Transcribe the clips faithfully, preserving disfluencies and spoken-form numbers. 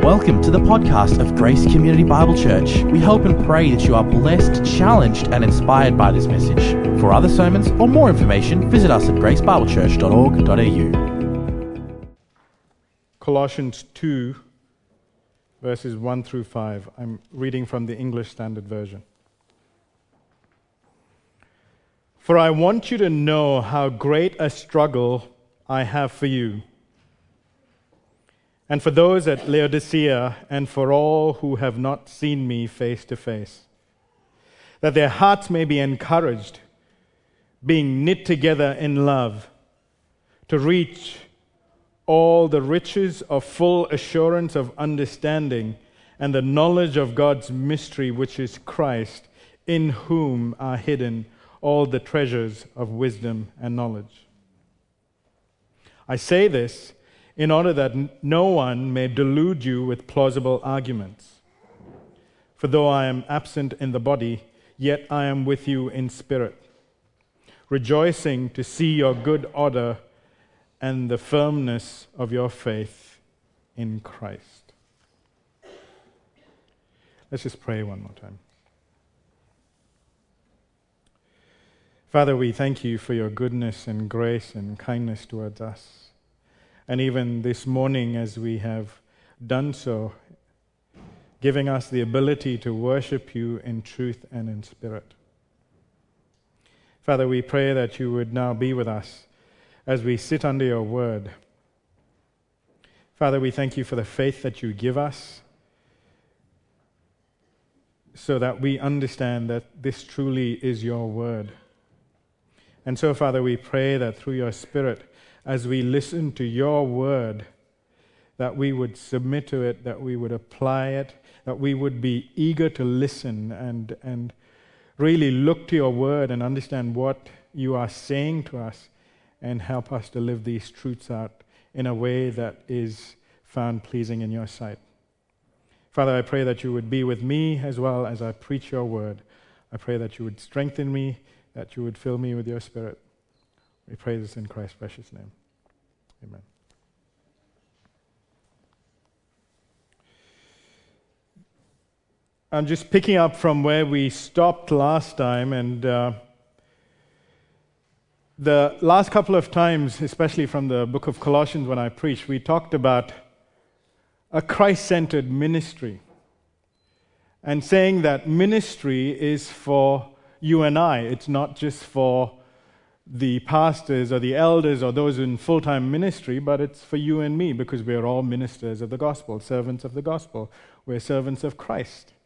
Welcome to the podcast of Grace Community Bible Church. We hope and pray that you are blessed, challenged, and inspired by this message. For other sermons or more information, visit us at grace bible church dot org dot a u. Colossians two, verses one through five. I'm reading from the English Standard Version. For I want you to know how great a struggle I have for you, and for those at Laodicea, and for all who have not seen me face to face, that their hearts may be encouraged, being knit together in love, to reach all the riches of full assurance of understanding and the knowledge of God's mystery, which is Christ, in whom are hidden all the treasures of wisdom and knowledge. I say this in order that no one may delude you with plausible arguments. For though I am absent in the body, yet I am with you in spirit, rejoicing to see your good order and the firmness of your faith in Christ. Let's just pray one more time. Father, we thank you for your goodness and grace and kindness towards us. And even this morning, as we have done so, giving us the ability to worship you in truth and in spirit. Father, we pray that you would now be with us as we sit under your word. Father, we thank you for the faith that you give us, so that we understand that this truly is your word. And so, Father, we pray that through your Spirit, as we listen to your word, that we would submit to it, that we would apply it, that we would be eager to listen and, and really look to your word and understand what you are saying to us, and help us to live these truths out in a way that is found pleasing in your sight. Father, I pray that you would be with me as well as I preach your word. I pray that you would strengthen me, that you would fill me with your Spirit. We pray this in Christ's precious name. Amen. I'm just picking up from where we stopped last time, and uh, the last couple of times, especially from the book of Colossians when I preached, we talked about a Christ-centered ministry, and saying that ministry is for you and I. It's not just for the pastors or the elders or those in full-time ministry, but it's for you and me, because we're all ministers of the gospel, servants of the gospel. We're servants of Christ.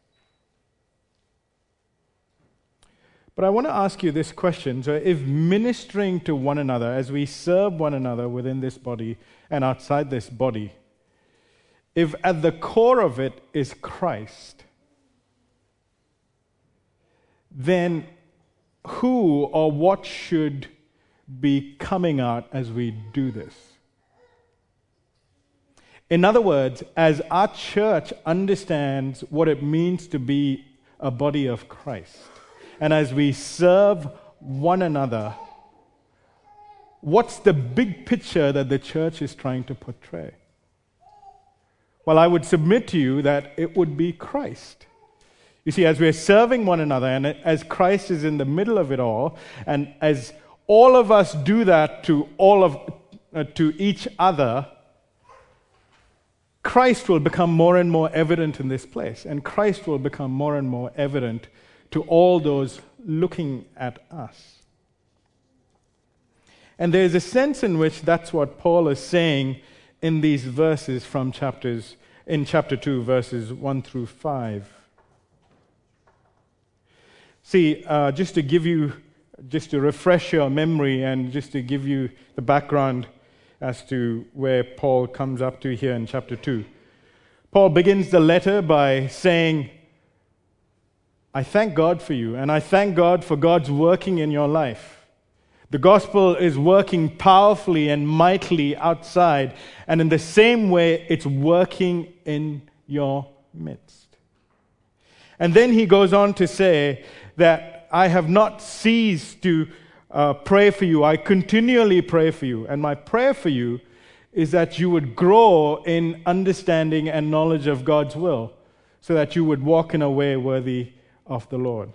But I want to ask you this question. So if ministering to one another, as we serve one another within this body and outside this body, if at the core of it is Christ, then who or what should be coming out as we do this? In other words, as our church understands what it means to be a body of Christ, and as we serve one another, what's the big picture that the church is trying to portray? Well, I would submit to you that it would be Christ. You see, as we're serving one another, and as Christ is in the middle of it all, and as all of us do that to all of uh, to each other, Christ will become more and more evident in this place, and Christ will become more and more evident to all those looking at us. And there's a sense in which that's what Paul is saying in these verses from chapters in chapter two, verses one through five. See, uh, just to give you, just to refresh your memory and just to give you the background as to where Paul comes up to here in chapter two. Paul begins the letter by saying, I thank God for you, and I thank God for God's working in your life. The gospel is working powerfully and mightily outside, and in the same way, it's working in your midst. And then he goes on to say that I have not ceased to uh, pray for you. I continually pray for you. And my prayer for you is that you would grow in understanding and knowledge of God's will, so that you would walk in a way worthy of the Lord.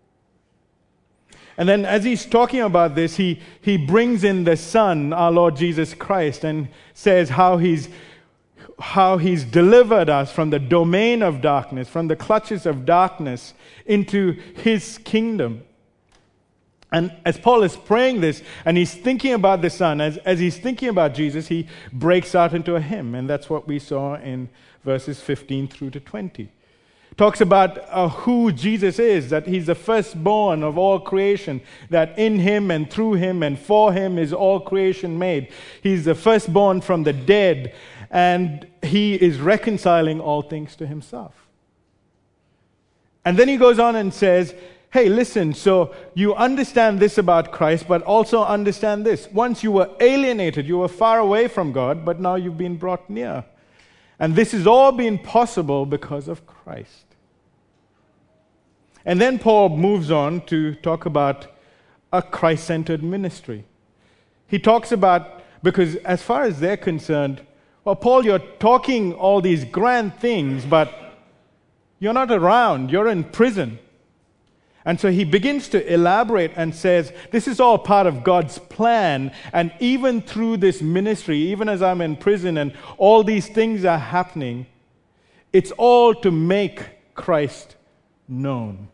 And then as he's talking about this, he, he brings in the Son, our Lord Jesus Christ, and says how he's, how he's delivered us from the domain of darkness, from the clutches of darkness, into his kingdom. And as Paul is praying this, and he's thinking about the Son, as, as he's thinking about Jesus, he breaks out into a hymn. And that's what we saw in verses fifteen through to twenty. Talks about uh, who Jesus is, that he's the firstborn of all creation, that in him and through him and for him is all creation made. He's the firstborn from the dead, and he is reconciling all things to himself. And then he goes on and says, hey, listen, so you understand this about Christ, but also understand this. Once you were alienated, you were far away from God, but now you've been brought near. And this has all been possible because of Christ. And then Paul moves on to talk about a Christ-centered ministry. He talks about, because as far as they're concerned, well, Paul, you're talking all these grand things, but you're not around, you're in prison. And so he begins to elaborate and says, this is all part of God's plan, and even through this ministry, even as I'm in prison and all these things are happening, it's all to make Christ known.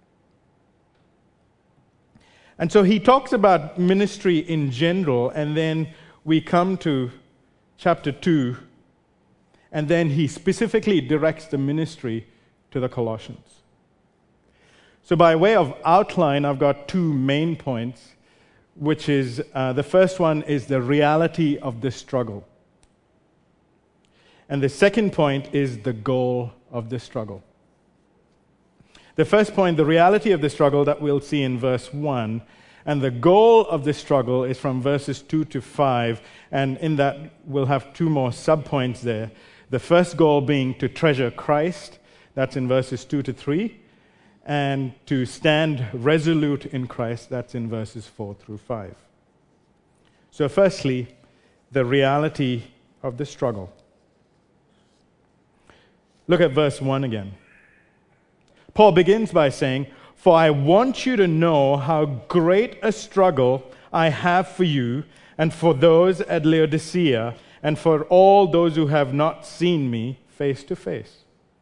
And so he talks about ministry in general, and then we come to chapter two, and then he specifically directs the ministry to the Colossians. So by way of outline, I've got two main points, which is, uh, the first one is the reality of the struggle. And the second point is the goal of the struggle. The first point, the reality of the struggle, that we'll see in verse one, and the goal of the struggle is from verses two to five, and in that we'll have two more subpoints there. The first goal being to treasure Christ, that's in verses two to three, and to stand resolute in Christ, that's in verses four through five. So firstly, the reality of the struggle. Look at verse one again. Paul begins by saying, for I want you to know how great a struggle I have for you and for those at Laodicea and for all those who have not seen me face to face.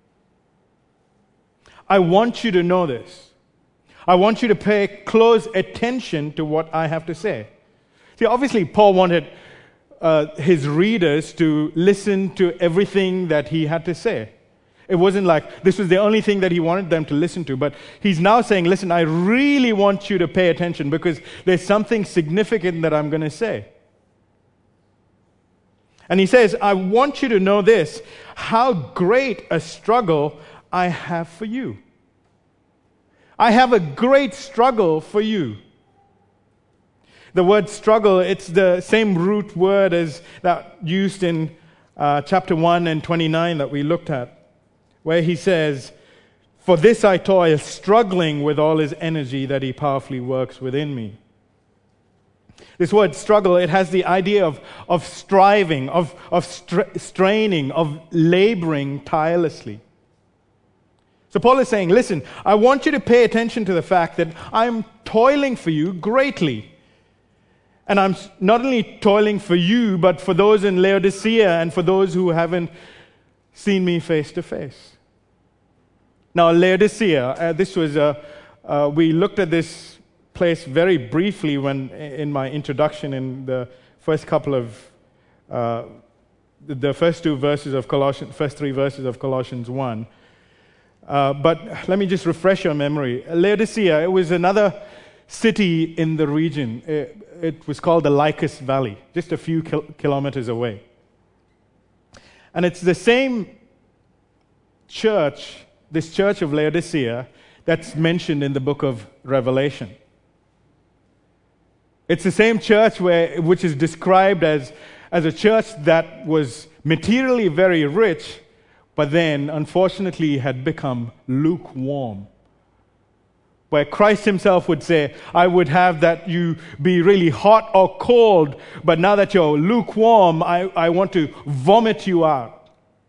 I want you to know this. I want you to pay close attention to what I have to say. See, obviously, Paul wanted uh, his readers to listen to everything that he had to say. It wasn't like this was the only thing that he wanted them to listen to, but he's now saying, listen, I really want you to pay attention because there's something significant that I'm going to say. And he says, I want you to know this, how great a struggle I have for you. I have a great struggle for you. The word struggle, it's the same root word as that used in uh, chapter one and twenty-nine that we looked at, where he says, for this I toil, struggling with all his energy that he powerfully works within me. This word struggle, it has the idea of, of striving, of, of stra- straining, of laboring tirelessly. So Paul is saying, listen, I want you to pay attention to the fact that I'm toiling for you greatly. And I'm not only toiling for you, but for those in Laodicea and for those who haven't seen me face to face. Now, Laodicea, uh, this was a, uh, we looked at this place very briefly when in my introduction in the first couple of, uh, the first two verses of Colossians, first three verses of Colossians one. Uh, but let me just refresh your memory. Laodicea, it was another city in the region. It, it was called the Lycus Valley, just a few kil- kilometers away. And it's the same church, this church of Laodicea, that's mentioned in the book of Revelation. It's the same church where, which is described as, as a church that was materially very rich, but then, unfortunately, had become lukewarm. where Christ himself would say, I would have that you be really hot or cold, but now that you're lukewarm, I, I want to vomit you out.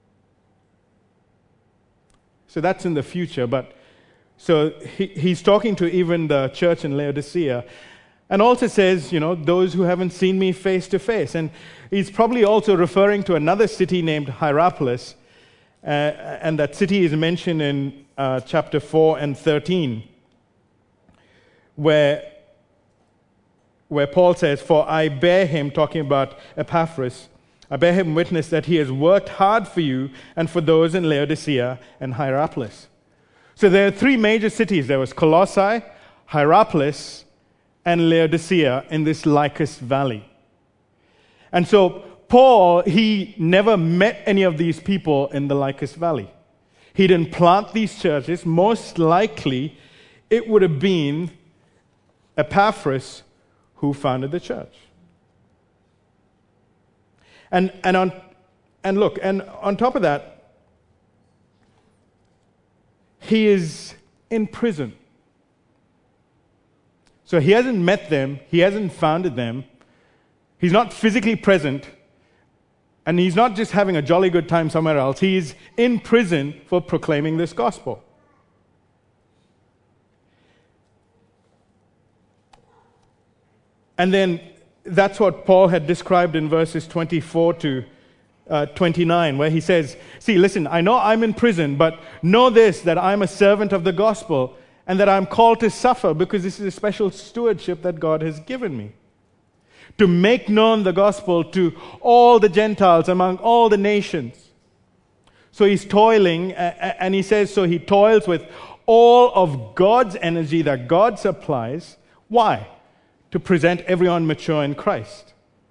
So that's in the future, but so he, he's talking to even the church in Laodicea, and also says, you know, those who haven't seen me face to face. And he's probably also referring to another city named Hierapolis, uh, and that city is mentioned in uh, chapter four and thirteen, where, where Paul says, for I bear him, talking about Epaphras, I bear him witness that he has worked hard for you and for those in Laodicea and Hierapolis. So there are three major cities. There was Colossae, Hierapolis, and Laodicea in this Lycus Valley. And so Paul, he never met any of these people in the Lycus Valley. He didn't plant these churches. Most likely, it would have been Epaphras who founded the church. And and on and look, and on top of that, he is in prison. So he hasn't met them, he hasn't founded them, he's not physically present, and he's not just having a jolly good time somewhere else, he's in prison for proclaiming this gospel. And then that's what Paul had described in verses twenty-four to uh, twenty-nine, where he says, see, listen, I know I'm in prison, but know this, that I'm a servant of the gospel, and that I'm called to suffer because this is a special stewardship that God has given me. To make known the gospel to all the Gentiles among all the nations. So he's toiling, and he says, so he toils with all of God's energy that God supplies. Why? To present everyone mature in Christ.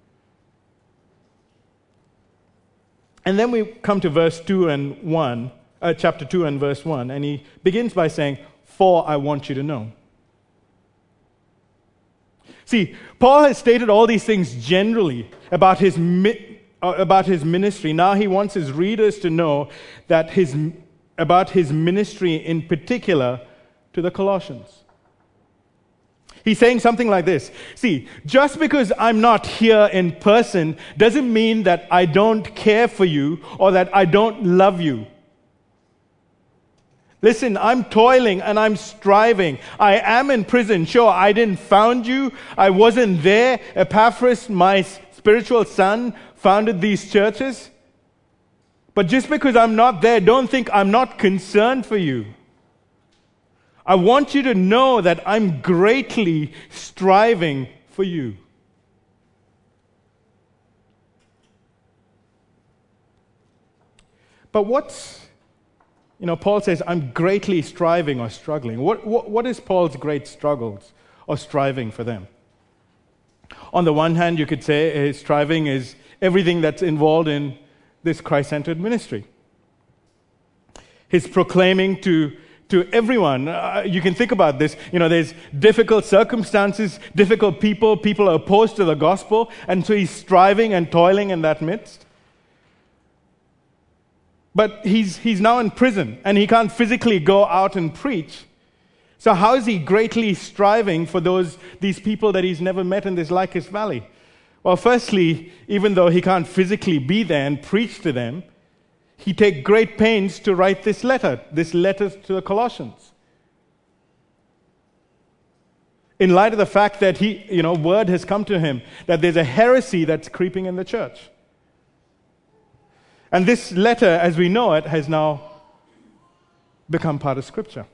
And then we come to verse two and one, uh, chapter two and verse one, and he begins by saying, for I want you to know. See, Paul has stated all these things generally about his mi- uh, about his ministry. Now he wants his readers to know that his about his ministry in particular to the Colossians. He's saying something like this. See, just because I'm not here in person doesn't mean that I don't care for you or that I don't love you. Listen, I'm toiling and I'm striving. I am in prison. Sure, I didn't found you. I wasn't there. Epaphras, my spiritual son, founded these churches. But just because I'm not there, don't think I'm not concerned for you. I want you to know that I'm greatly striving for you. But what's, you know, Paul says, I'm greatly striving or struggling. What, what, what is Paul's great struggles or striving for them? On the one hand, you could say his striving is everything that's involved in this Christ-centered ministry. His proclaiming to To everyone. Uh, you can think about this. You know, there's difficult circumstances, difficult people, people are opposed to the gospel, and so he's striving and toiling in that midst. But he's he's now in prison, and he can't physically go out and preach. So how is he greatly striving for those these people that he's never met in this Lycus Valley? Well, firstly, even though he can't physically be there and preach to them, he takes great pains to write this letter, this letter to the Colossians. In light of the fact that he, you know, word has come to him that there's a heresy that's creeping in the church. And this letter, as we know it, has now become part of Scripture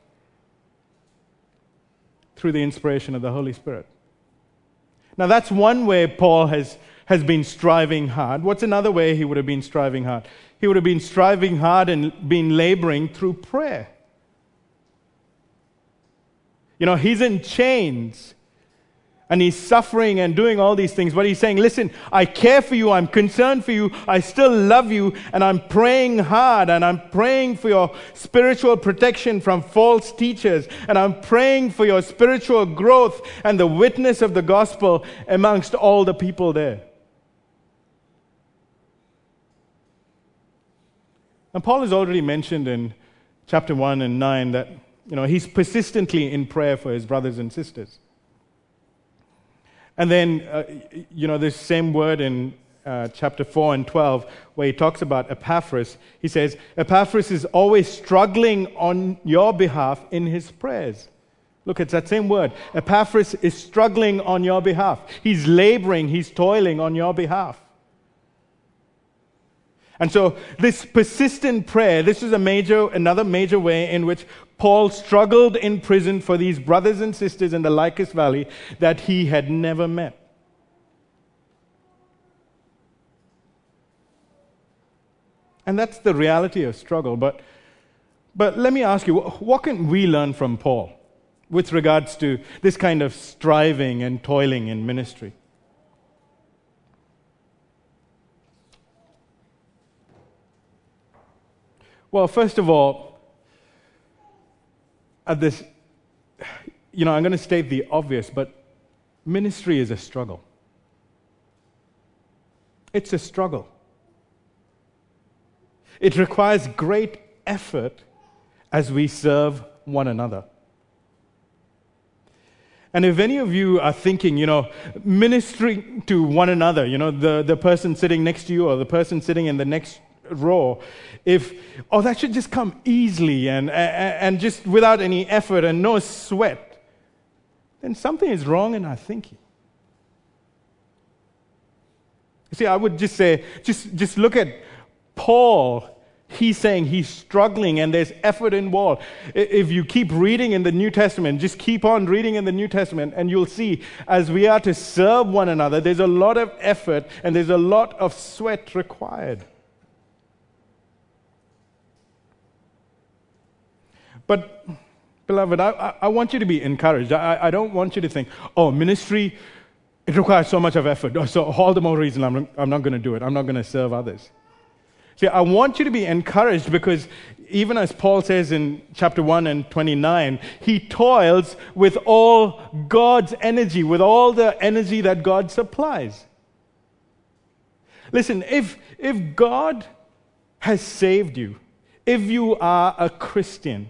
through the inspiration of the Holy Spirit. Now that's one way Paul has, has been striving hard. What's another way he would have been striving hard? He would have been striving hard and been laboring through prayer. You know, he's in chains and he's suffering and doing all these things, but he's saying, listen, I care for you, I'm concerned for you, I still love you, and I'm praying hard, and I'm praying for your spiritual protection from false teachers, and I'm praying for your spiritual growth and the witness of the gospel amongst all the people there. And Paul has already mentioned in chapter one and nine that you know, he's persistently in prayer for his brothers and sisters. And then, uh, you know, this same word in uh, chapter four and twelve, where he talks about Epaphras, he says, Epaphras is always struggling on your behalf in his prayers. Look, it's that same word. Epaphras is struggling on your behalf. He's laboring, he's toiling on your behalf. And so this persistent prayer, this is a major, another major way in which Paul struggled in prison for these brothers and sisters in the Lycus Valley that he had never met. And that's the reality of struggle. But, but let me ask you, what can we learn from Paul with regards to this kind of striving and toiling in ministry? Well, first of all, at this, you know, I'm going to state the obvious, but ministry is a struggle. It's a struggle. It requires great effort as we serve one another. And if any of you are thinking, you know, ministering to one another, you know, the, the person sitting next to you or the person sitting in the next row, if, oh, that should just come easily and, and just without any effort and no sweat, then something is wrong in our thinking. You see, I would just say, just, just look at Paul. He's saying he's struggling and there's effort involved. If you keep reading in the New Testament, just keep on reading in the New Testament, and you'll see as we are to serve one another, there's a lot of effort and there's a lot of sweat required. But, beloved, I, I want you to be encouraged. I, I don't want you to think, oh, ministry, it requires so much of effort. So all the more reason I'm, I'm not going to do it. I'm not going to serve others. See, I want you to be encouraged because even as Paul says in chapter one and twenty-nine, he toils with all God's energy, with all the energy that God supplies. Listen, if, if God has saved you, if you are a Christian,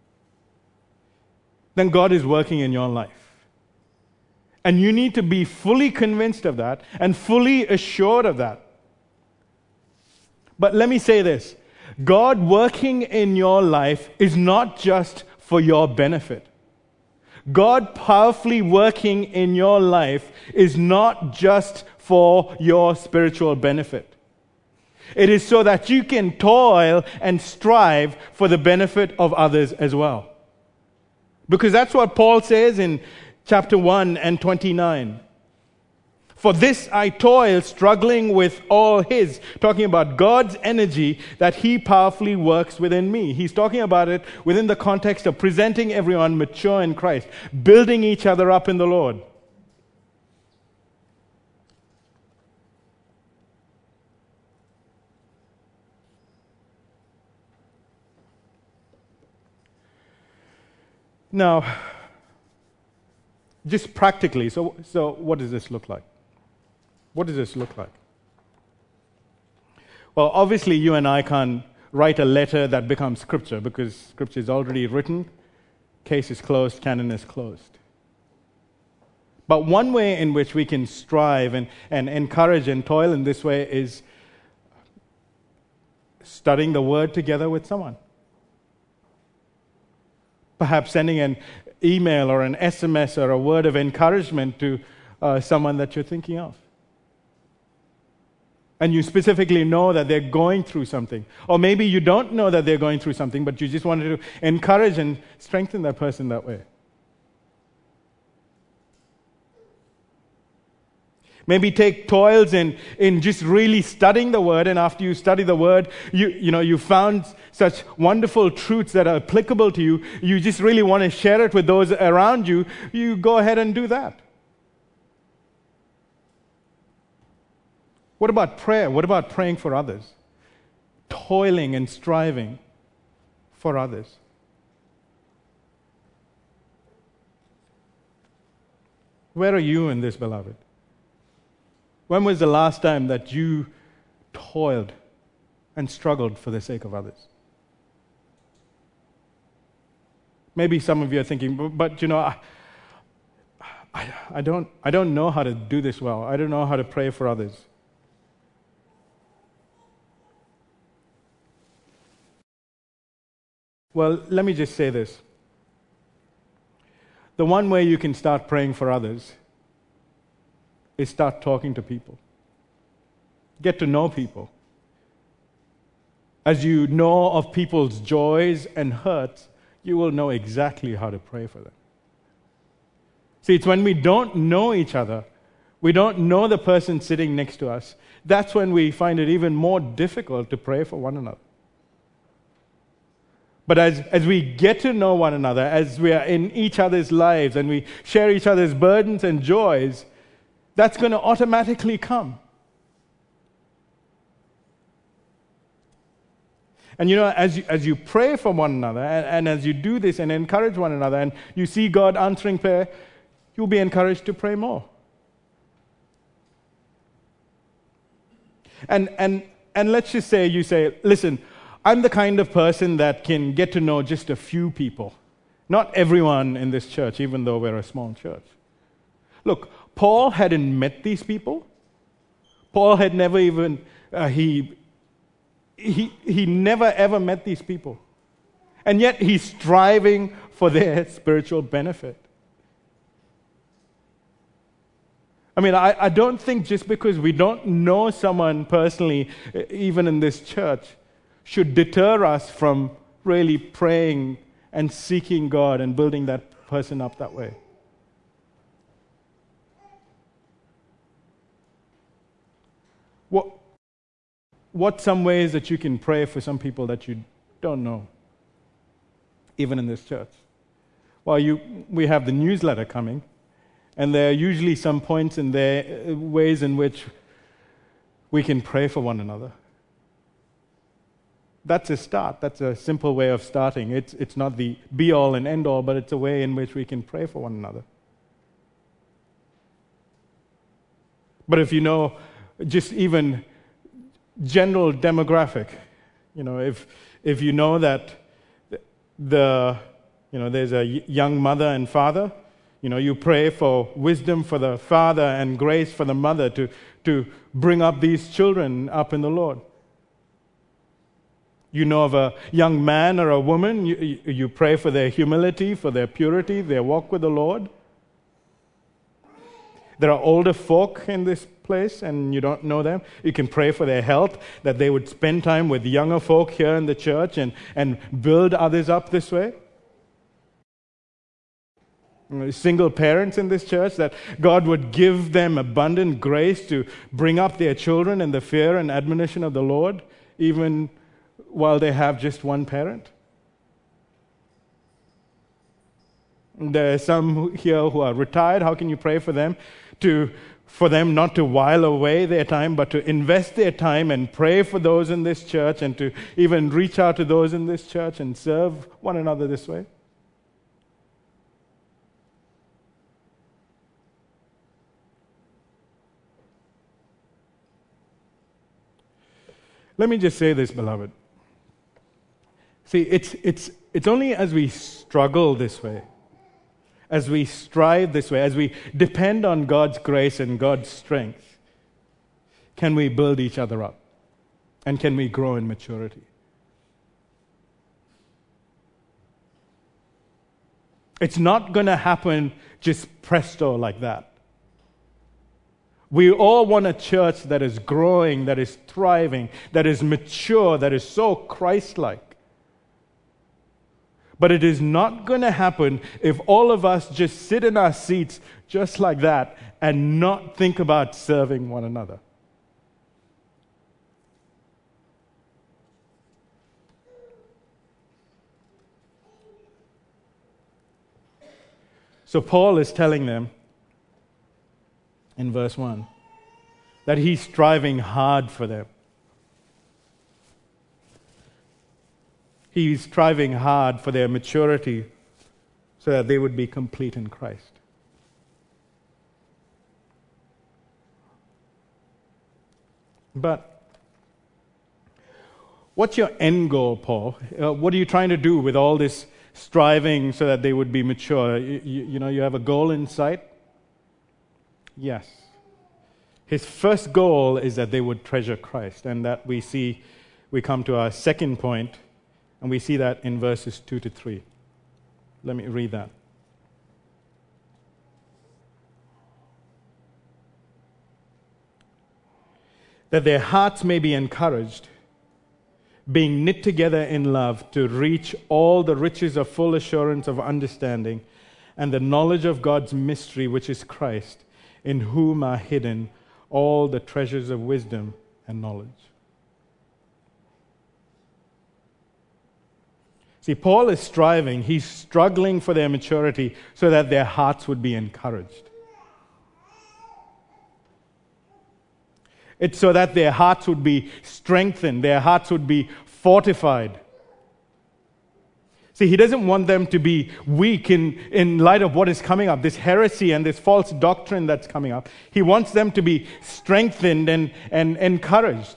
then God is working in your life. And you need to be fully convinced of that and fully assured of that. But let me say this, God working in your life is not just for your benefit. God powerfully working in your life is not just for your spiritual benefit. It is so that you can toil and strive for the benefit of others as well. Because that's what Paul says in chapter one and twenty-nine. For this I toil, struggling with all his, talking about God's energy that he powerfully works within me. He's talking about it within the context of presenting everyone mature in Christ, building each other up in the Lord. Now, just practically, so, so what does this look like? What does this look like? Well, obviously you and I can't write a letter that becomes scripture because scripture is already written, case is closed, canon is closed. But one way in which we can strive and, and encourage and toil in this way is studying the Word together with someone. Perhaps sending an email or an S M S or a word of encouragement to uh, someone that you're thinking of. And you specifically know that they're going through something. Or maybe you don't know that they're going through something, but you just wanted to encourage and strengthen that person that way. Maybe take toils in, in just really studying the Word, and after you study the Word, you, you know, you found such wonderful truths that are applicable to you, you just really want to share it with those around you, you go ahead and do that. What about prayer? What about praying for others? Toiling and striving for others. Where are you in this, beloved? When was the last time that you toiled and struggled for the sake of others? Maybe some of you are thinking, but, but you know, I, I, I, don't, I don't know how to do this well. I don't know how to pray for others. Well, let me just say this. The one way you can start praying for others is start talking to people. Get to know people. As you know of people's joys and hurts, you will know exactly how to pray for them. See, it's when we don't know each other, we don't know the person sitting next to us, that's when we find it even more difficult to pray for one another. But as, as we get to know one another, as we are in each other's lives and we share each other's burdens and joys, that's going to automatically come. And you know, as you, as you pray for one another, and, and as you do this and encourage one another, and you see God answering prayer, you'll be encouraged to pray more. And, and, and let's just say you say, listen, I'm the kind of person that can get to know just a few people. Not everyone in this church, even though we're a small church. Look, Paul hadn't met these people. Paul had never even, uh, he, he, he never ever met these people. And yet he's striving for their spiritual benefit. I mean, I, I don't think just because we don't know someone personally, even in this church, should deter us from really praying and seeking God and building that person up that way. What, what some ways that you can pray for some people that you don't know, even in this church? Well, you, we have the newsletter coming, and there are usually some points in there, ways in which we can pray for one another. That's a start. That's a simple way of starting. It's, it's not the be-all and end-all, but it's a way in which we can pray for one another. But if you know just even general demographic, you know, if if you know that the, you know, there's a young mother and father, you know, you pray for wisdom for the father and grace for the mother to, to bring up these children up in the Lord. You know of a young man or a woman, you, you pray for their humility, for their purity, their walk with the Lord. There are older folk in this place and you don't know them. You can pray for their health, that they would spend time with younger folk here in the church and, and build others up this way. Single parents in this church, that God would give them abundant grace to bring up their children in the fear and admonition of the Lord, even while they have just one parent. There are some here who are retired. How can you pray for them? To, for them not to while away their time, but to invest their time and pray for those in this church and to even reach out to those in this church and serve one another this way. Let me just say this, beloved. See, it's, it's, it's only as we struggle this way, as we strive this way, as we depend on God's grace and God's strength, can we build each other up and can we grow in maturity. It's not going to happen just presto like that. We all want a church that is growing, that is thriving, that is mature, that is so Christ-like. But it is not going to happen if all of us just sit in our seats just like that and not think about serving one another. So Paul is telling them in verse one that he's striving hard for them. He's striving hard for their maturity so that they would be complete in Christ. But what's your end goal, Paul? Uh, what are you trying to do with all this striving so that they would be mature. You, you, you know, you have a goal in sight? Yes. His first goal is that they would treasure Christ, and that we see, we come to our second point, and we see that in verses two to three. Let me read that. That their hearts may be encouraged, being knit together in love, to reach all the riches of full assurance of understanding and the knowledge of God's mystery, which is Christ, in whom are hidden all the treasures of wisdom and knowledge. See, Paul is striving, he's struggling for their maturity so that their hearts would be encouraged. It's so that their hearts would be strengthened, their hearts would be fortified. See, he doesn't want them to be weak in, in light of what is coming up, this heresy and this false doctrine that's coming up. He wants them to be strengthened and, and encouraged.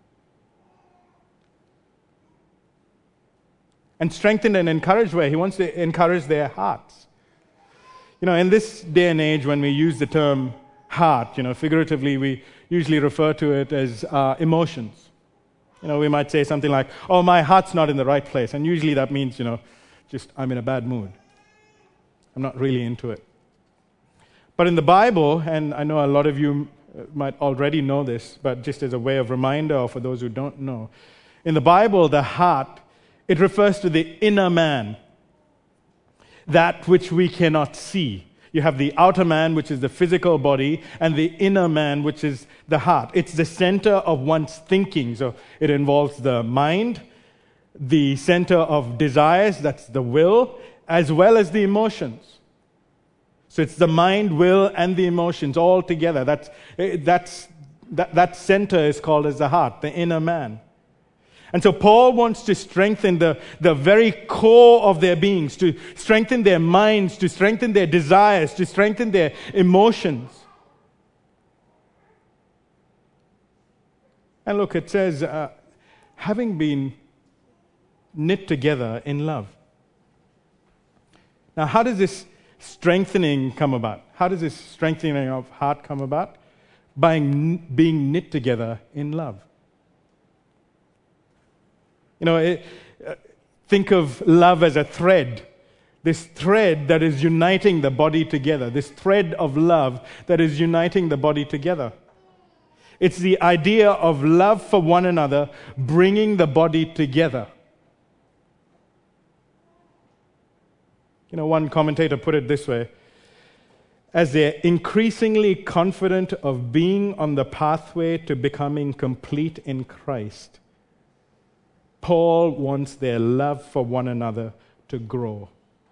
And strengthened and encouraged where? He wants to encourage their hearts. You know, in this day and age when we use the term heart, you know, figuratively we usually refer to it as uh, emotions. You know, we might say something like, oh, my heart's not in the right place. And usually that means, you know, just I'm in a bad mood. I'm not really into it. But in the Bible, and I know a lot of you might already know this, but just as a way of reminder or for those who don't know, in the Bible, the heart, it refers to the inner man, that which we cannot see. You have the outer man, which is the physical body, and the inner man, which is the heart. It's the center of one's thinking. So it involves the mind, the center of desires, that's the will, as well as the emotions. So it's the mind, will, and the emotions all together. That's, that's, that, that center is called as the heart, the inner man. And so Paul wants to strengthen the, the very core of their beings, to strengthen their minds, to strengthen their desires, to strengthen their emotions. And look, it says, uh, having been knit together in love. Now, how does this strengthening come about? How does this strengthening of heart come about? By n- being knit together in love. You know, it, uh, think of love as a thread. This thread that is uniting the body together. This thread of love that is uniting the body together. It's the idea of love for one another bringing the body together. You know, one commentator put it this way: as they're increasingly confident of being on the pathway to becoming complete in Christ, Paul wants their love for one another to grow.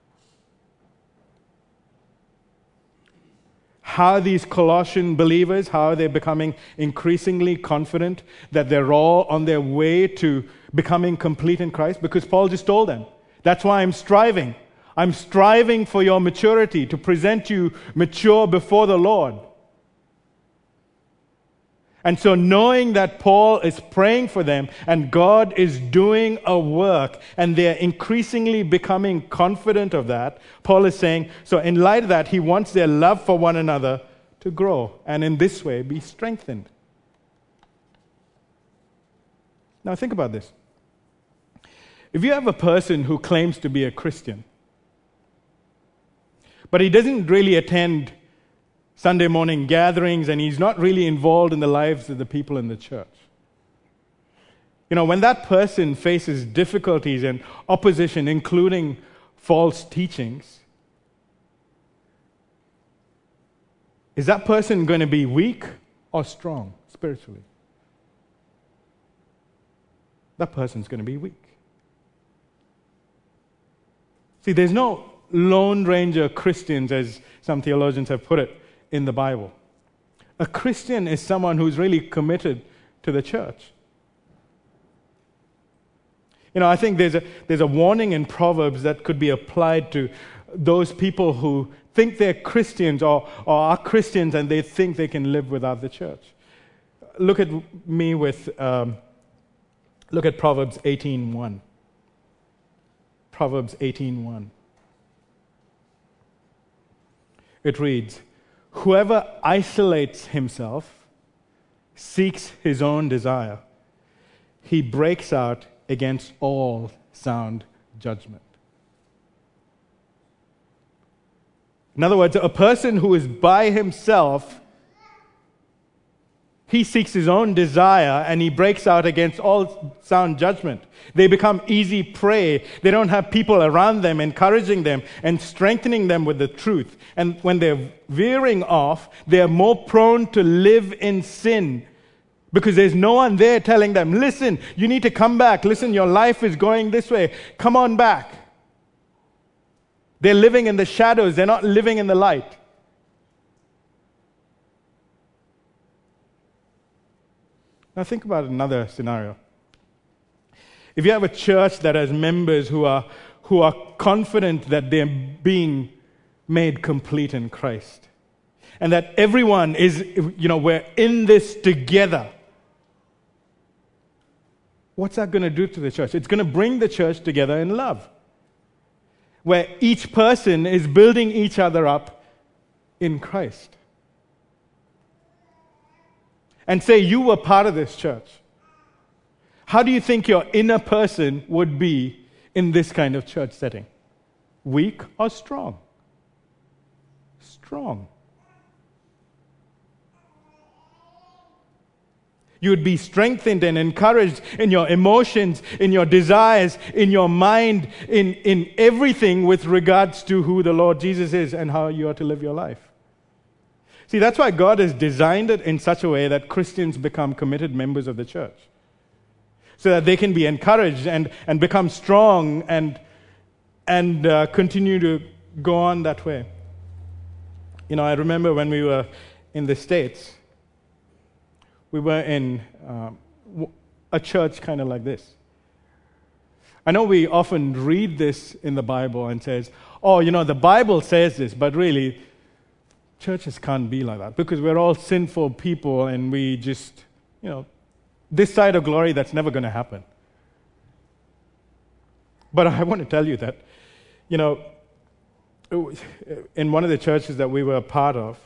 How are these Colossian believers, how are they becoming increasingly confident that they're all on their way to becoming complete in Christ? Because Paul just told them, that's why I'm striving. I'm striving for your maturity, to present you mature before the Lord. And so knowing that Paul is praying for them and God is doing a work and they're increasingly becoming confident of that, Paul is saying, so in light of that, he wants their love for one another to grow and in this way be strengthened. Now think about this. If you have a person who claims to be a Christian, but he doesn't really attend Sunday morning gatherings, and he's not really involved in the lives of the people in the church. You know, when that person faces difficulties and opposition, including false teachings, is that person going to be weak or strong spiritually? That person's going to be weak. See, there's no Lone Ranger Christians, as some theologians have put it, in the Bible. A Christian is someone who's really committed to the church. You know, I think there's a there's a warning in Proverbs that could be applied to those people who think they're Christians or, or are Christians and they think they can live without the church. Look at me with, um, look at Proverbs eighteen one. Proverbs eighteen one. It reads, "Whoever isolates himself seeks his own desire. He breaks out against all sound judgment." In other words, a person who is by himself, he seeks his own desire and he breaks out against all sound judgment. They become easy prey. They don't have people around them encouraging them and strengthening them with the truth. And when they're veering off, they're more prone to live in sin because there's no one there telling them, listen, you need to come back. Listen, your life is going this way. Come on back. They're living in the shadows. They're not living in the light. Now think about another scenario. If you have a church that has members who are who are confident that they're being made complete in Christ, and that everyone is, you know, we're in this together, what's that going to do to the church? It's going to bring the church together in love, where each person is building each other up in Christ. And say you were part of this church. How do you think your inner person would be in this kind of church setting? Weak or strong? Strong. You would be strengthened and encouraged in your emotions, in your desires, in your mind, in, in everything with regards to who the Lord Jesus is and how you are to live your life. See, that's why God has designed it in such a way that Christians become committed members of the church, so that they can be encouraged and, and become strong and, and uh, continue to go on that way. You know, I remember when we were in the States, we were in uh, a church kind of like this. I know we often read this in the Bible and says, oh, you know, the Bible says this, but really, churches can't be like that because we're all sinful people and we just, you know, this side of glory, that's never going to happen. But I want to tell you that, you know, in one of the churches that we were a part of,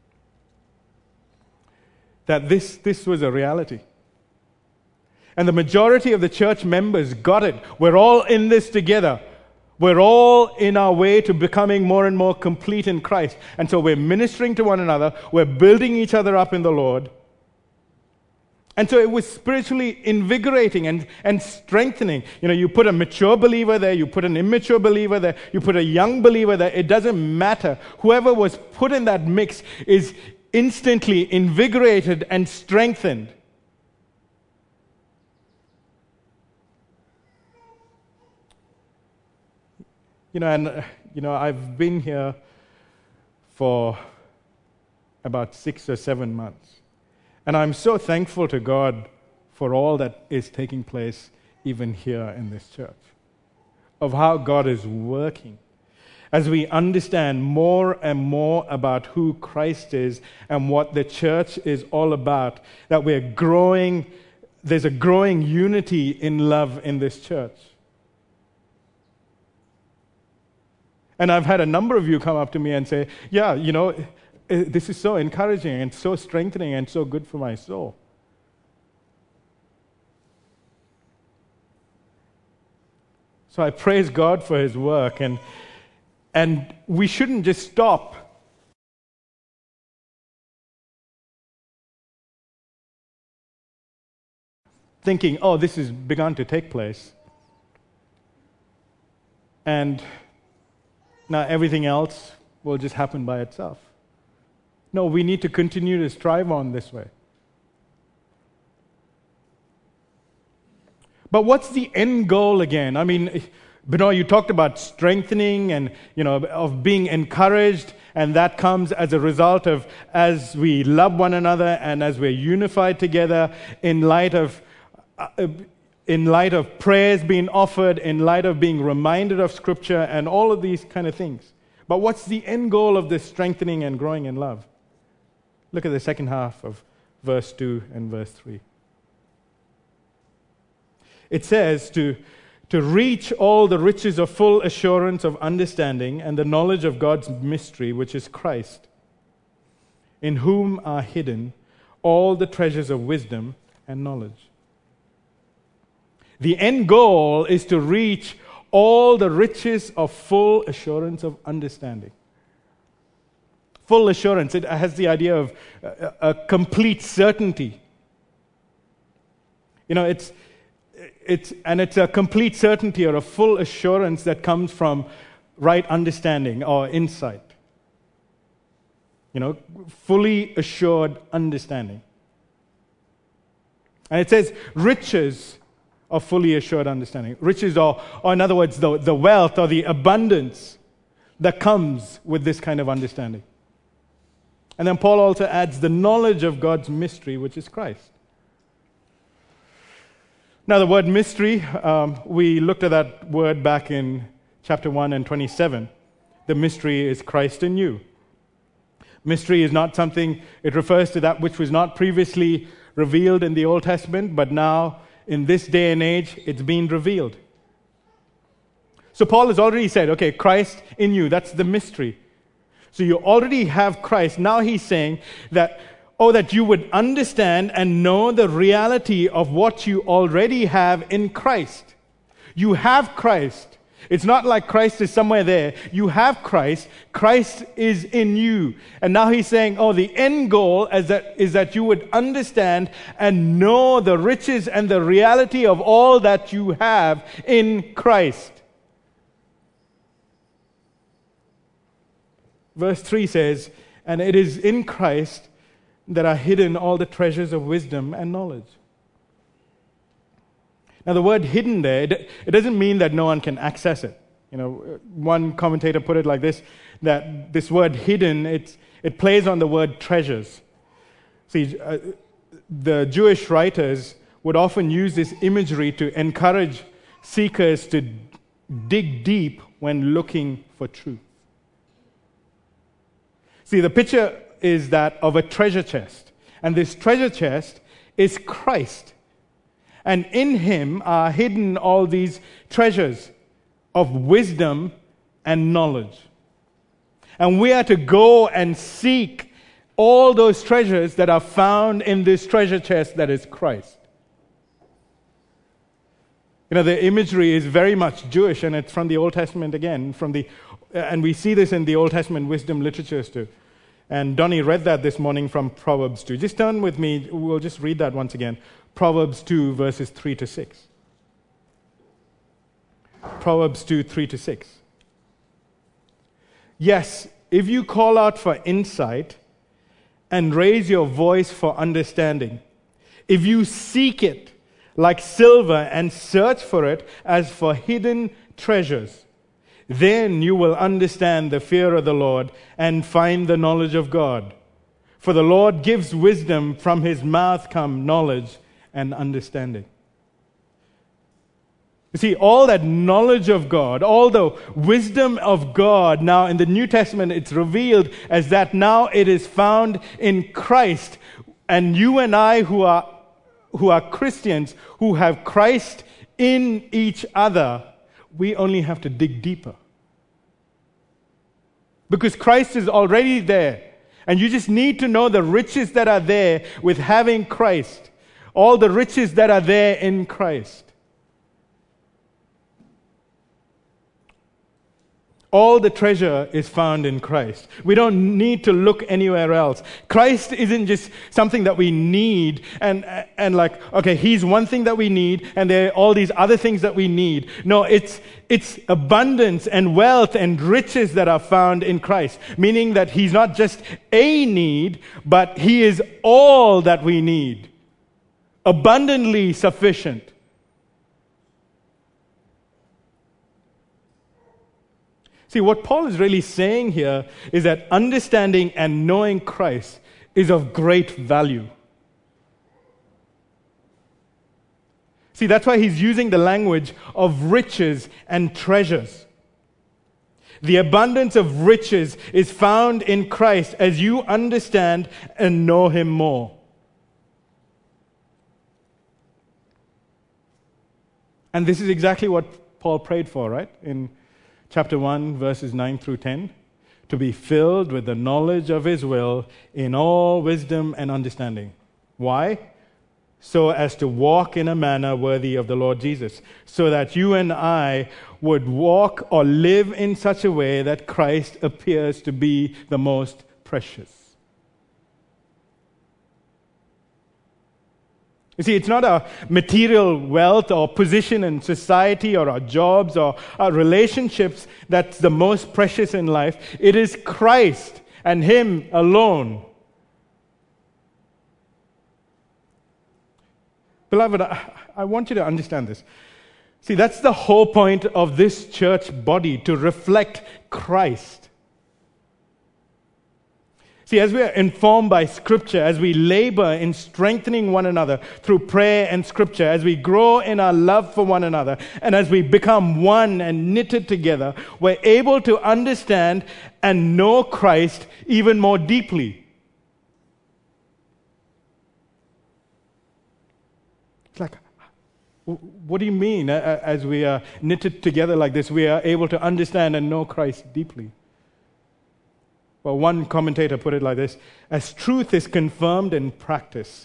that this, this was a reality. And the majority of the church members got it. We're all in this together. We're all in our way to becoming more and more complete in Christ. And so we're ministering to one another. We're building each other up in the Lord. And so it was spiritually invigorating and, and strengthening. You know, you put a mature believer there, you put an immature believer there, you put a young believer there. It doesn't matter. Whoever was put in that mix is instantly invigorated and strengthened. You know, and, uh, you know, I've been here for about six or seven months. And I'm so thankful to God for all that is taking place even here in this church, of how God is working as we understand more and more about who Christ is and what the church is all about, that we're growing, there's a growing unity in love in this church. And I've had a number of you come up to me and say, yeah, you know, this is so encouraging and so strengthening and so good for my soul. So I praise God for His work, and and we shouldn't just stop thinking, oh, this has begun to take place, and now everything else will just happen by itself. No, we need to continue to strive on this way. But what's the end goal again? I mean, Benoit, you talked about strengthening and, you know, of being encouraged, and that comes as a result of as we love one another and as we're unified together in light of uh, in light of prayers being offered, in light of being reminded of Scripture and all of these kind of things. But what's the end goal of this strengthening and growing in love? Look at the second half of verse two and verse three. It says to, to reach all the riches of full assurance of understanding and the knowledge of God's mystery, which is Christ, in whom are hidden all the treasures of wisdom and knowledge. The end goal is to reach all the riches of full assurance of understanding. Full assurance, it has the idea of a, a complete certainty. You know, it's it's and it's a complete certainty or a full assurance that comes from right understanding or insight. You know, fully assured understanding. And it says riches of fully assured understanding. Riches or, or in other words, the, the wealth or the abundance that comes with this kind of understanding. And then Paul also adds the knowledge of God's mystery, which is Christ. Now the word mystery, um, we looked at that word back in chapter one and twenty-seven. The mystery is Christ in you. Mystery is not something, it refers to that which was not previously revealed in the Old Testament, but now in this day and age, it's been revealed. So Paul has already said, okay, Christ in you, that's the mystery. So you already have Christ. Now he's saying that, oh, that you would understand and know the reality of what you already have in Christ. You have Christ. It's not like Christ is somewhere there. You have Christ. Christ is in you. And now he's saying, oh, the end goal is that, is that you would understand and know the riches and the reality of all that you have in Christ. Verse three says, and it is in Christ that are hidden all the treasures of wisdom and knowledge. Now the word hidden there, it doesn't mean that no one can access it. You know, one commentator put it like this, that this word hidden, it's, it plays on the word treasures. See, uh, the Jewish writers would often use this imagery to encourage seekers to dig deep when looking for truth. See, the picture is that of a treasure chest. And this treasure chest is Christ. And in him are hidden all these treasures of wisdom and knowledge. And we are to go and seek all those treasures that are found in this treasure chest that is Christ. You know, the imagery is very much Jewish, and it's from the Old Testament again, from the, and we see this in the Old Testament wisdom literatures too. And Donnie read that this morning from Proverbs two. Just turn with me, we'll just read that once again. Proverbs two, verses three to six. Proverbs two, three to six. Yes, if you call out for insight and raise your voice for understanding, if you seek it like silver and search for it as for hidden treasures, then you will understand the fear of the Lord and find the knowledge of God. For the Lord gives wisdom, from his mouth come knowledge and understanding. You see, all that knowledge of God, all the wisdom of God, now in the New Testament, it's revealed as that now it is found in Christ. And you and I who are, who are Christians, who have Christ in each other, we only have to dig deeper. Because Christ is already there. And you just need to know the riches that are there with having Christ. All the riches that are there in Christ. All the treasure is found in Christ. We don't need to look anywhere else. Christ isn't just something that we need and and like, okay, he's one thing that we need and there are all these other things that we need. No, it's it's abundance and wealth and riches that are found in Christ. Meaning that he's not just a need, but he is all that we need. Abundantly sufficient. See, what Paul is really saying here is that understanding and knowing Christ is of great value. See, that's why he's using the language of riches and treasures. The abundance of riches is found in Christ as you understand and know him more. And this is exactly what Paul prayed for, right? In chapter one, verses nine through ten. To be filled with the knowledge of His will in all wisdom and understanding. Why? So as to walk in a manner worthy of the Lord Jesus. So that you and I would walk or live in such a way that Christ appears to be the most precious. You see, it's not our material wealth or position in society or our jobs or our relationships that's the most precious in life. It is Christ and Him alone. Beloved, I, I want you to understand this. See, that's the whole point of this church body, to reflect Christ. See, as we are informed by Scripture, as we labor in strengthening one another through prayer and Scripture, as we grow in our love for one another, and as we become one and knitted together, we're able to understand and know Christ even more deeply. It's like, what do you mean? As we are knitted together like this, we are able to understand and know Christ deeply. Well, one commentator put it like this: as truth is confirmed in practice,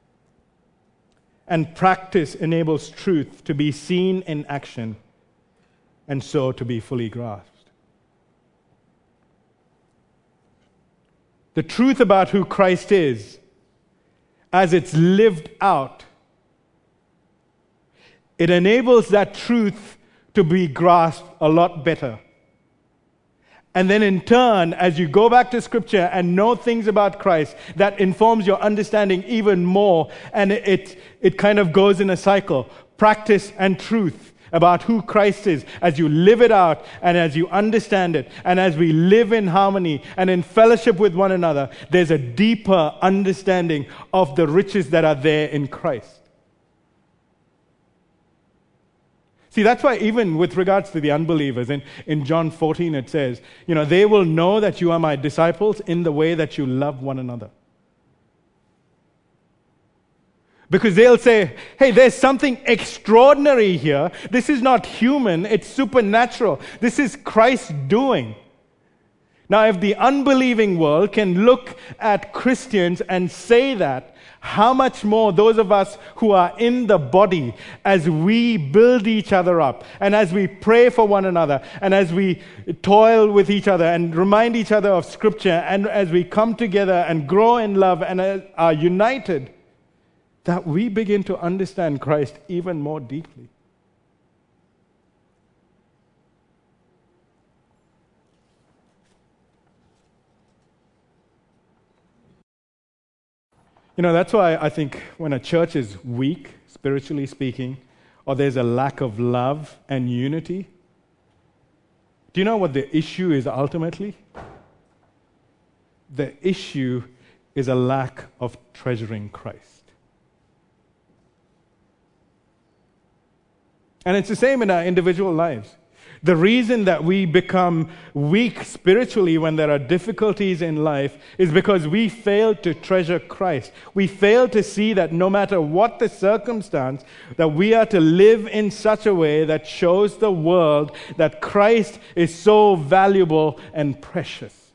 and practice enables truth to be seen in action, and so to be fully grasped. The truth about who Christ is, as it's lived out, it enables that truth to be grasped a lot better. And then in turn, as you go back to Scripture and know things about Christ, that informs your understanding even more, and it, it, it kind of goes in a cycle. Practice and truth about who Christ is, as you live it out and as you understand it, and as we live in harmony and in fellowship with one another, there's a deeper understanding of the riches that are there in Christ. See, that's why even with regards to the unbelievers, in, in John fourteen it says, you know, they will know that you are my disciples in the way that you love one another. Because they'll say, hey, there's something extraordinary here. This is not human, it's supernatural. This is Christ doing. Now, if the unbelieving world can look at Christians and say that, how much more those of us who are in the body, as we build each other up, and as we pray for one another, and as we toil with each other and remind each other of Scripture, and as we come together and grow in love and are united, that we begin to understand Christ even more deeply. You know, that's why I think when a church is weak, spiritually speaking, or there's a lack of love and unity, do you know what the issue is ultimately? The issue is a lack of treasuring Christ. And it's the same in our individual lives. The reason that we become weak spiritually when there are difficulties in life is because we fail to treasure Christ. We fail to see that no matter what the circumstance, that we are to live in such a way that shows the world that Christ is so valuable and precious.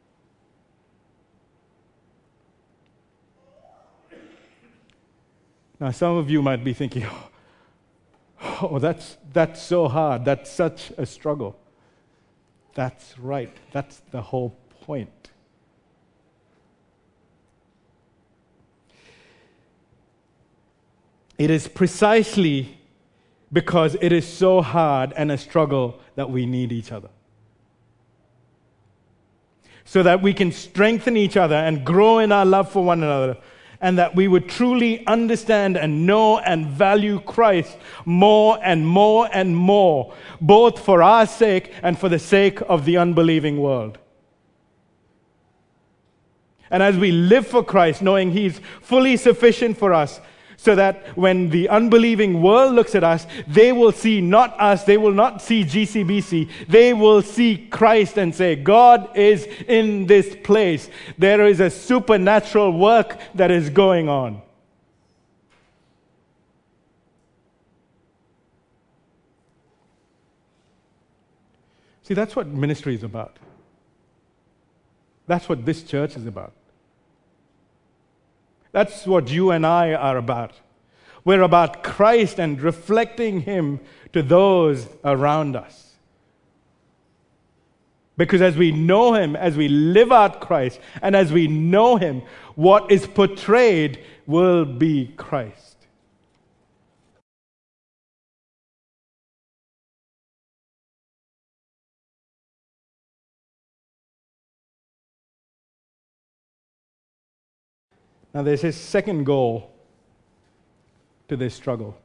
Now, some of you might be thinking, oh, Oh, that's that's so hard. That's such a struggle. That's right. That's the whole point. It is precisely because it is so hard and a struggle that we need each other. So that we can strengthen each other and grow in our love for one another, and that we would truly understand and know and value Christ more and more and more, both for our sake and for the sake of the unbelieving world. And as we live for Christ, knowing He's fully sufficient for us, so that when the unbelieving world looks at us, they will see not us, they will not see G C B C, they will see Christ and say, God is in this place. There is a supernatural work that is going on. See, that's what ministry is about. That's what this church is about. That's what you and I are about. We're about Christ and reflecting Him to those around us. Because as we know Him, as we live out Christ, and as we know Him, what is portrayed will be Christ. Now there's His second goal to this struggle.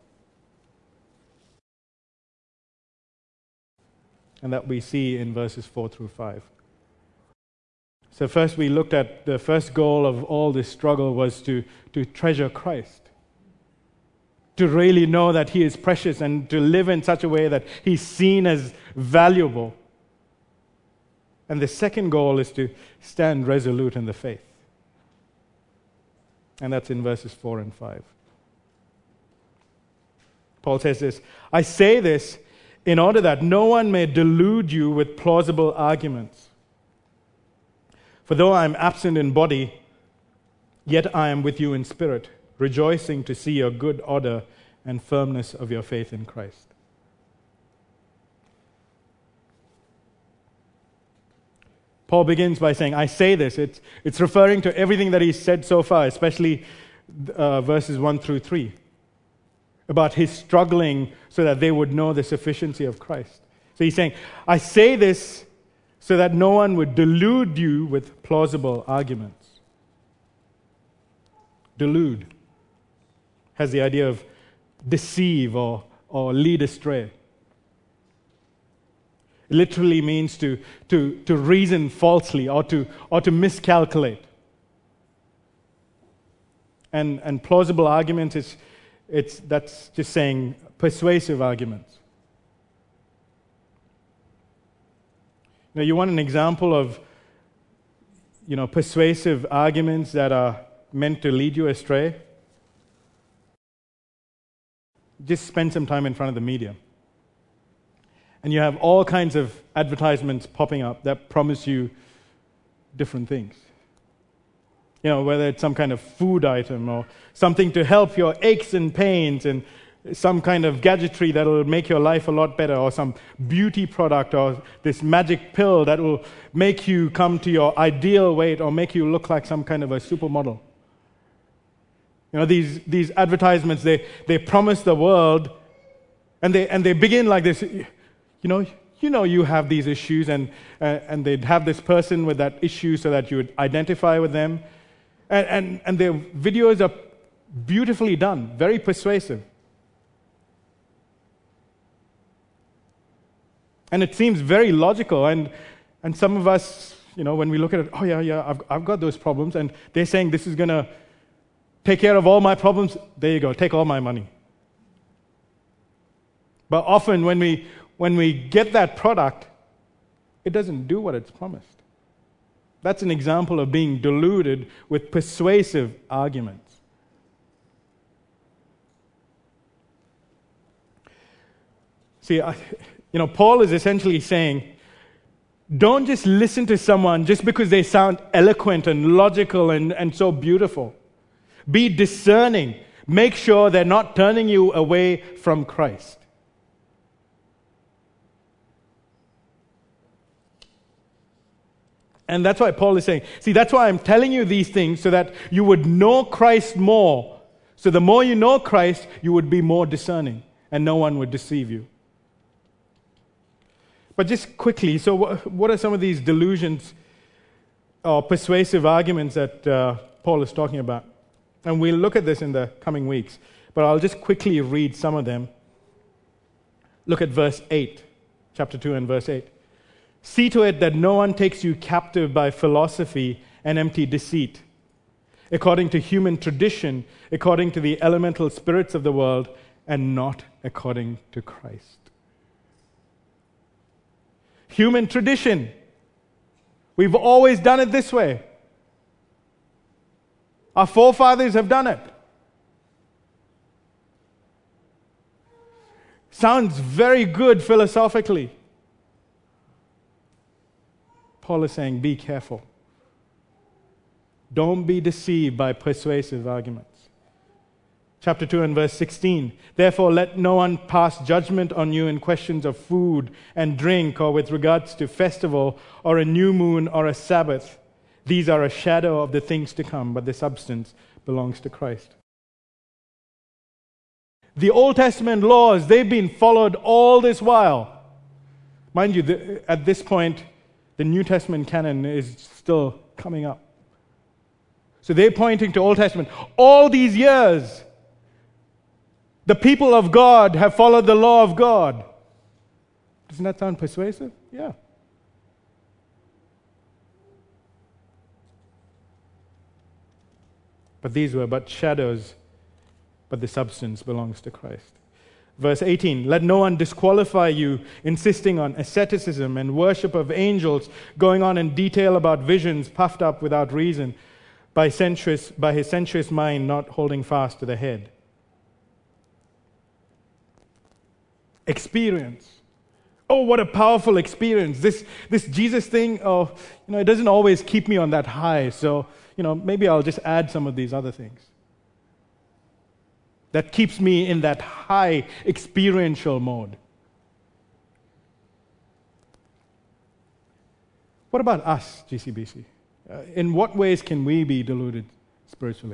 And that we see in verses four through five. So first we looked at the first goal of all this struggle was to, to treasure Christ. To really know that He is precious and to live in such a way that He's seen as valuable. And the second goal is to stand resolute in the faith. And that's in verses four and five. Paul says this, I say this in order that no one may delude you with plausible arguments. For though I am absent in body, yet I am with you in spirit, rejoicing to see your good order and firmness of your faith in Christ. Paul begins by saying, I say this. It's, it's referring to everything that he's said so far, especially uh, verses one through three, about his struggling so that they would know the sufficiency of Christ. So he's saying, I say this so that no one would delude you with plausible arguments. Delude has the idea of deceive or, or lead astray. It literally means to, to, to reason falsely or to, or to miscalculate. And, and plausible arguments, is, it's, that's just saying persuasive arguments. Now, you want an example of, you know, persuasive arguments that are meant to lead you astray? Just spend some time in front of the media. And you have all kinds of advertisements popping up that promise you different things. You know, whether it's some kind of food item or something to help your aches and pains and some kind of gadgetry that will make your life a lot better, or some beauty product or this magic pill that will make you come to your ideal weight or make you look like some kind of a supermodel. You know, these, these advertisements, they, they promise the world, and they, and they begin like this. You know, you know you have these issues, and uh, and they'd have this person with that issue so that you would identify with them. And, and, and their videos are beautifully done, very persuasive. And it seems very logical. And, and some of us, you know, when we look at it, oh yeah, yeah, I've, I've got those problems. And they're saying this is going to take care of all my problems. There you go, take all my money. But often when we when we get that product, it doesn't do what it's promised. That's an example of being deluded with persuasive arguments. See, I, you know, Paul is essentially saying, don't just listen to someone just because they sound eloquent and logical and, and so beautiful. Be discerning. Make sure they're not turning you away from Christ. And that's why Paul is saying, see, that's why I'm telling you these things, so that you would know Christ more. So the more you know Christ, you would be more discerning, and no one would deceive you. But just quickly, so what are some of these delusions or persuasive arguments that uh, Paul is talking about? And we'll look at this in the coming weeks, but I'll just quickly read some of them. Look at verse eight, chapter two and verse eight. See to it that no one takes you captive by philosophy and empty deceit, according to human tradition, according to the elemental spirits of the world, and not according to Christ. Human tradition. We've always done it this way. Our forefathers have done it. Sounds very good philosophically. Paul is saying, be careful. Don't be deceived by persuasive arguments. Chapter two and verse sixteen. Therefore, let no one pass judgment on you in questions of food and drink, or with regards to festival, or a new moon, or a Sabbath. These are a shadow of the things to come, but the substance belongs to Christ. The Old Testament laws, they've been followed all this while. Mind you, the, at this point, the New Testament canon is still coming up. So they're pointing to Old Testament. All these years, the people of God have followed the law of God. Doesn't that sound persuasive? Yeah. But these were but shadows, but the substance belongs to Christ. Verse eighteen, let no one disqualify you, insisting on asceticism and worship of angels, going on in detail about visions, puffed up without reason, by sensuous, by his sensuous mind not holding fast to the head. Experience. Oh, what a powerful experience. This this Jesus thing, oh, you know, it doesn't always keep me on that high, so, you know, maybe I'll just add some of these other things. That keeps me in that high experiential mode. What about us, G C B C? Uh, in what ways can we be deluded spiritually?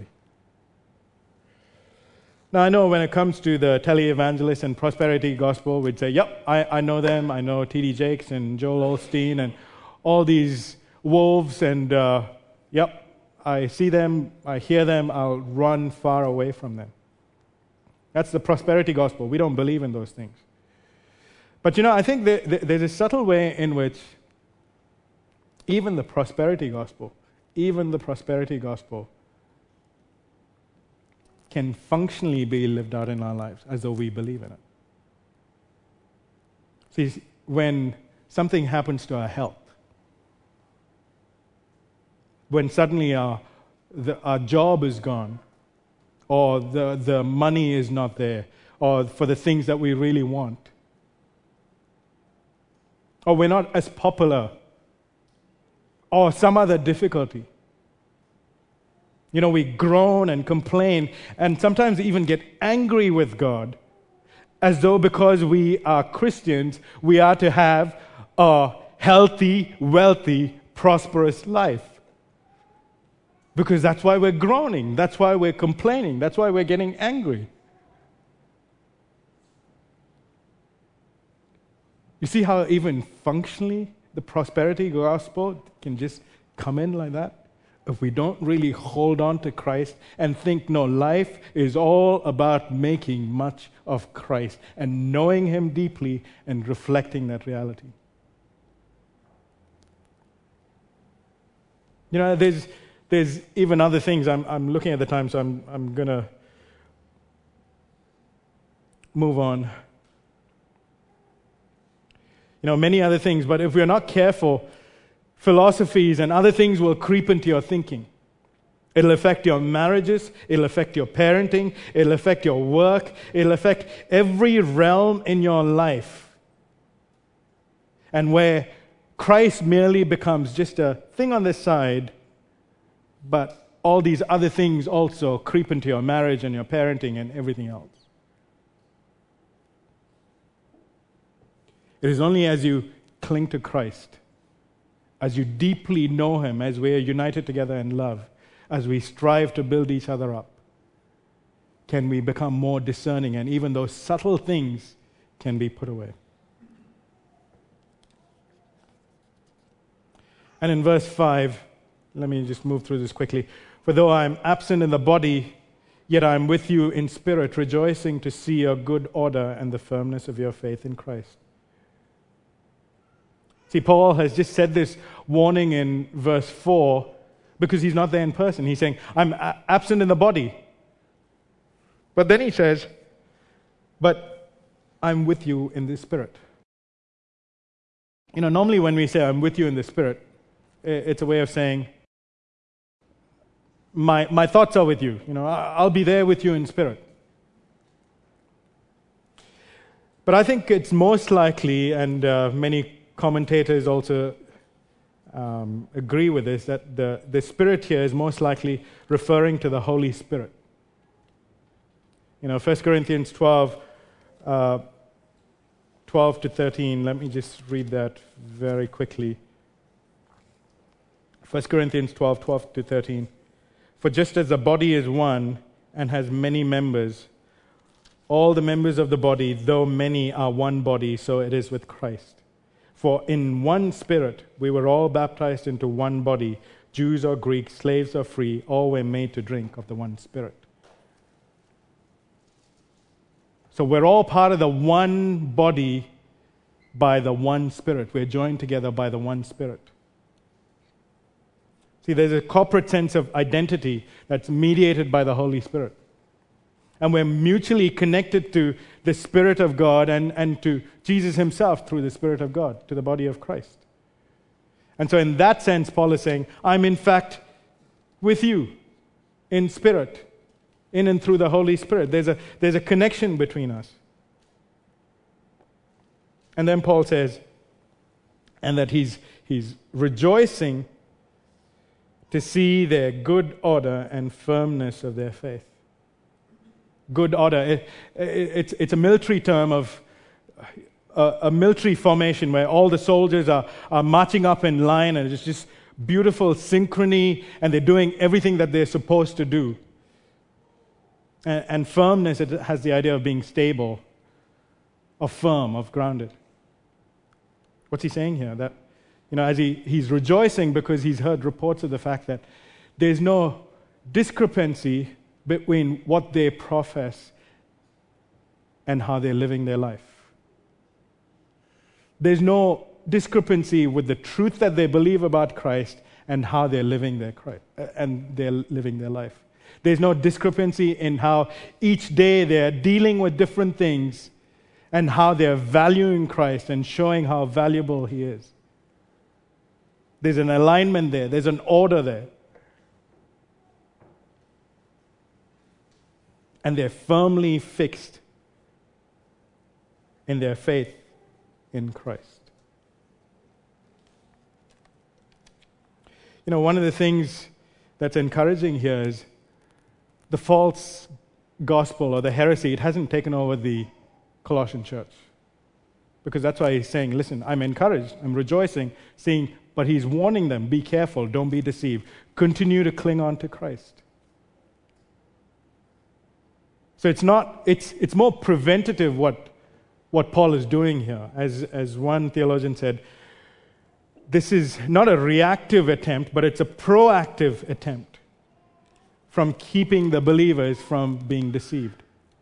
Now, I know when it comes to the tele-evangelist and prosperity gospel, we'd say, yep, I, I know them. I know T D Jakes and Joel Osteen and all these wolves, and uh, yep, I see them, I hear them, I'll run far away from them. That's the prosperity gospel. We don't believe in those things. But you know, I think there, there, there's a subtle way in which even the prosperity gospel, even the prosperity gospel can functionally be lived out in our lives as though we believe in it. See, when something happens to our health, when suddenly our, the, our job is gone, or the, the money is not there, or for the things that we really want, or we're not as popular, or some other difficulty. You know, we groan and complain and sometimes even get angry with God as though because we are Christians, we are to have a healthy, wealthy, prosperous life. Because that's why we're groaning. That's why we're complaining. That's why we're getting angry. You see how even functionally the prosperity gospel can just come in like that? If we don't really hold on to Christ and think, no, life is all about making much of Christ and knowing Him deeply and reflecting that reality. You know, there's there's even other things. I'm I'm looking at the time, so I'm I'm gonna move on. You know, many other things, but if we're not careful, philosophies and other things will creep into your thinking. It'll affect your marriages, it'll affect your parenting, it'll affect your work, it'll affect every realm in your life. And where Christ merely becomes just a thing on the side, but all these other things also creep into your marriage and your parenting and everything else. It is only as you cling to Christ, as you deeply know Him, as we are united together in love, as we strive to build each other up, can we become more discerning, and even those subtle things can be put away. And in verse five, let me just move through this quickly. For though I am absent in the body, yet I am with you in spirit, rejoicing to see your good order and the firmness of your faith in Christ. See, Paul has just said this warning in verse four because he's not there in person. He's saying, I'm a- absent in the body. But then he says, but I'm with you in the spirit. You know, normally when we say I'm with you in the spirit, it's a way of saying, my, my thoughts are with you. You know, I'll be there with you in spirit. But I think it's most likely, and uh, many commentators also um, agree with this, that the, the Spirit here is most likely referring to the Holy Spirit. You know, First Corinthians twelve, uh, twelve to thirteen, let me just read that very quickly. First Corinthians twelve, twelve to thirteen. For just as the body is one and has many members, all the members of the body, though many, are one body, so it is with Christ. For in one Spirit we were all baptized into one body, Jews or Greeks, slaves or free, all were made to drink of the one Spirit. So we're all part of the one body by the one Spirit. We're joined together by the one Spirit. See, there's a corporate sense of identity that's mediated by the Holy Spirit. And we're mutually connected to the Spirit of God and, and to Jesus himself through the Spirit of God, to the body of Christ. And so in that sense, Paul is saying, I'm in fact with you in spirit, in and through the Holy Spirit. There's a, there's a connection between us. And then Paul says, and that he's, he's rejoicing to see their good order and firmness of their faith. Good order. It, it, it's, it's a military term of a, a military formation where all the soldiers are, are marching up in line, and it's just beautiful synchrony, and they're doing everything that they're supposed to do. And, and firmness, it has the idea of being stable, of firm, of grounded. What's he saying here? That, you know, as he, he's rejoicing because he's heard reports of the fact that there's no discrepancy between what they profess and how they're living their life. There's no discrepancy with the truth that they believe about Christ and how they're living their Christ, and they're living their life. There's no discrepancy in how each day they're dealing with different things and how they're valuing Christ and showing how valuable he is. There's an alignment there. There's an order there. And they're firmly fixed in their faith in Christ. You know, one of the things that's encouraging here is the false gospel or the heresy. It hasn't taken over the Colossian church. Because that's why he's saying, listen, I'm encouraged, I'm rejoicing, seeing, but he's warning them, be careful, don't be deceived. Continue to cling on to Christ. So it's not, it's it's more preventative what what Paul is doing here. As as one theologian said, this is not a reactive attempt, but it's a proactive attempt from keeping the believers from being deceived.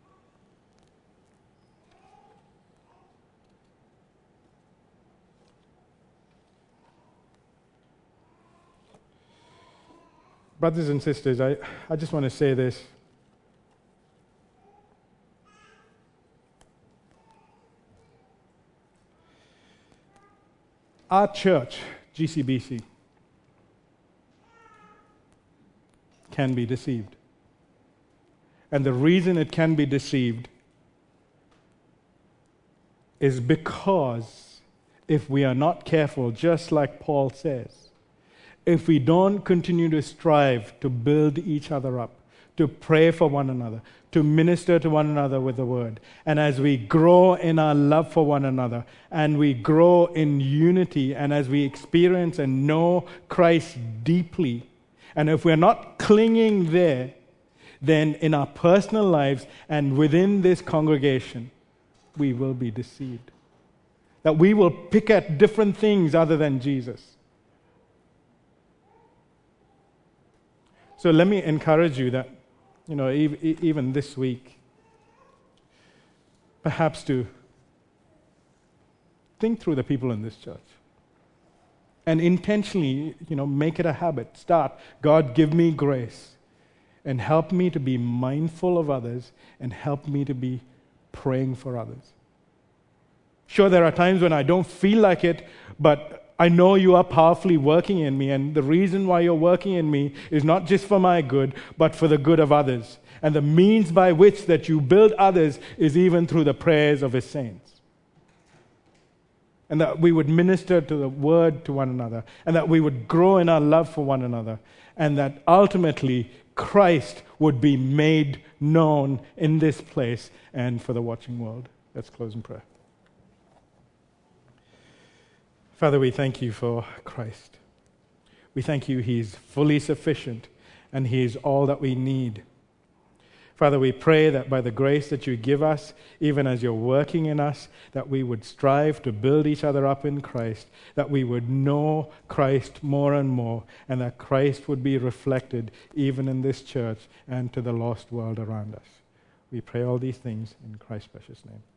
Brothers and sisters, I, I just want to say this. Our church, G C B C, can be deceived. And the reason it can be deceived is because if we are not careful, just like Paul says, if we don't continue to strive to build each other up, to pray for one another, to minister to one another with the word, and as we grow in our love for one another, and we grow in unity, and as we experience and know Christ deeply, and if we're not clinging there, then in our personal lives and within this congregation, we will be deceived. That we will pick at different things other than Jesus. So let me encourage you that, you know, even this week, perhaps to think through the people in this church. And intentionally, you know, make it a habit. Start, God, give me grace and help me to be mindful of others and help me to be praying for others. Sure, there are times when I don't feel like it, but I know you are powerfully working in me, and the reason why you're working in me is not just for my good, but for the good of others. And the means by which that you build others is even through the prayers of his saints. and that we would minister to the word to one another, and that we would grow in our love for one another, and that ultimately Christ would be made known in this place and for the watching world. Let's close in prayer. Father, we thank you for Christ. We thank you he's fully sufficient and he is all that we need. Father, we pray that by the grace that you give us, even as you're working in us, that we would strive to build each other up in Christ, that we would know Christ more and more, and that Christ would be reflected even in this church and to the lost world around us. We pray all these things in Christ's precious name.